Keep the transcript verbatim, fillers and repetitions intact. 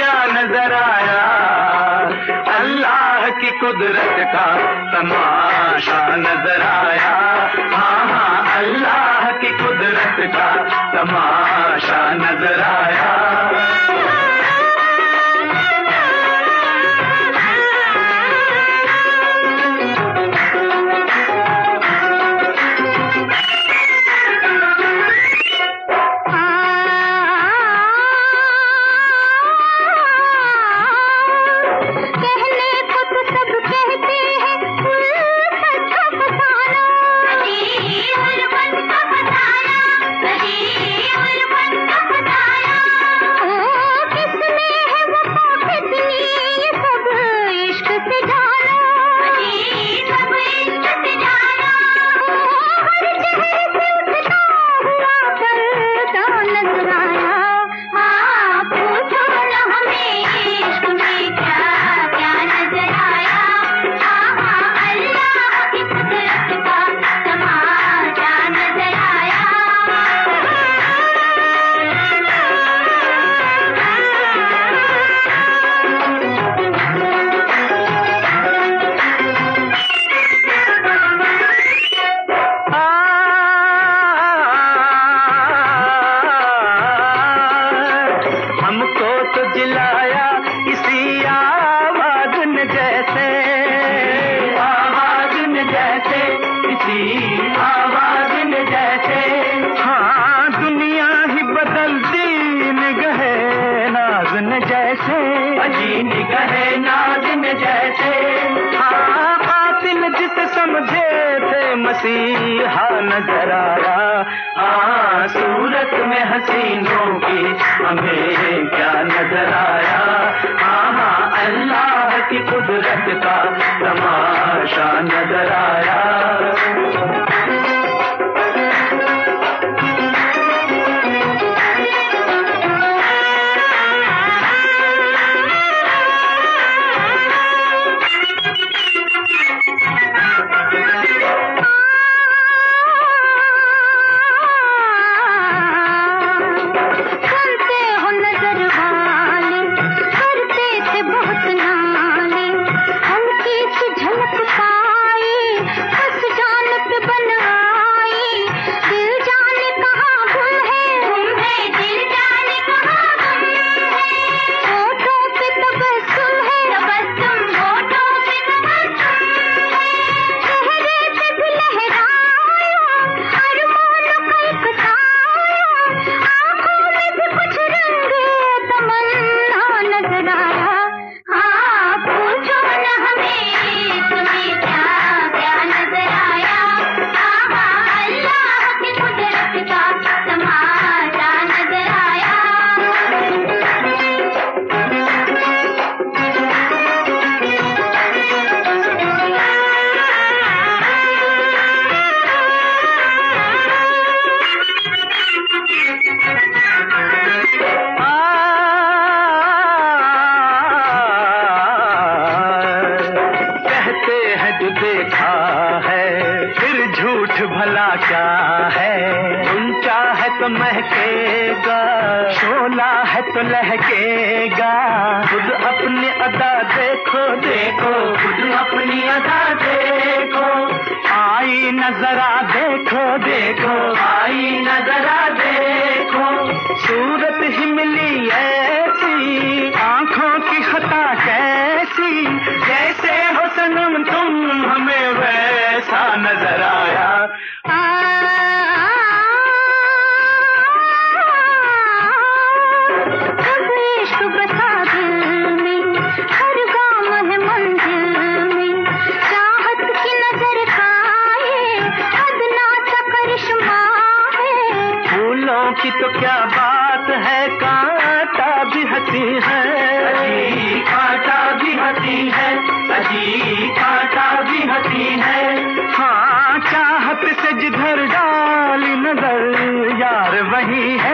क्या नजर आया, अल्लाह की कुदरत का तमाशा नजर आया। हाँ हाँ अल्लाह की कुदरत का तमाशा नजर आया। जिलाया इसी आवाज ने जैसे, आवाज ने जैसे, इसी आवाज ने जैसे। हाँ दुनिया ही बदल दी निगहे नाज ने जैसे, अजी निगहे नाज ने जैसे। हाँ कातिल जिसे समझे थे मसीहा नजर आया। हाँ सूरत में हसीनों की हमें क्या नजर आया। हाँ हाँ अल्लाह की कुदरत का तमाशा नजर आया। देखा है फिर झूठ भला क्या है, ऊंचा है तो महकेगा, शोला है तो लहकेगा। खुद अपनी अदा देखो देखो, खुद अपनी अदा देखो। आई नजरा देखो देखो, आई नजरा देखो। सूरत ही मिली ऐसी, आंखों की खता कैसी, जैसे हो सनम तुम हमें वैसा नजर आया। कब इश्क बसा दिल में, हर गाम है मंजिल में। चाहत की नजर का ये अदना सा करिश्मा है। फूलों की तो क्या बात है, कांटा भी हंसी है, अजी कांटा भी हंसी है, अजी कांटा भी हंसी है। हाँ चाहत से जिधर डाली नजर यार वही है।